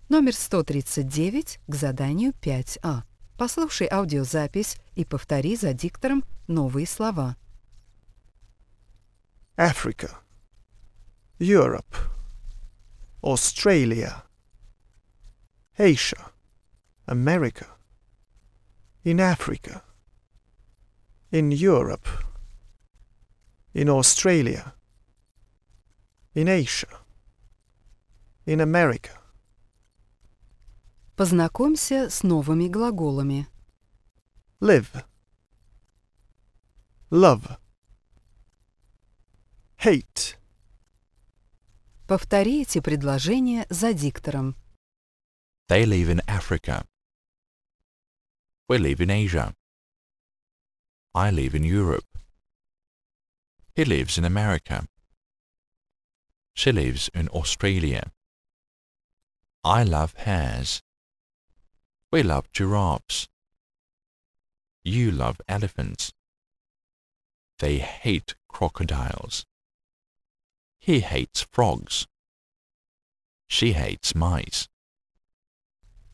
Номер 139 к заданию 5А. Послушай аудиозапись и повтори за диктором новые слова. Africa, Europe, Australia, Asia, America, in Africa, in Europe, in Australia, in Asia, in America. Познакомься с новыми глаголами. Live, love, hate. Повтори эти предложения за диктором. They live in Africa. We live in Asia. I live in Europe. He lives in America. She lives in Australia. I love hares. We love giraffes. You love elephants. They hate crocodiles. He hates frogs. She hates mice.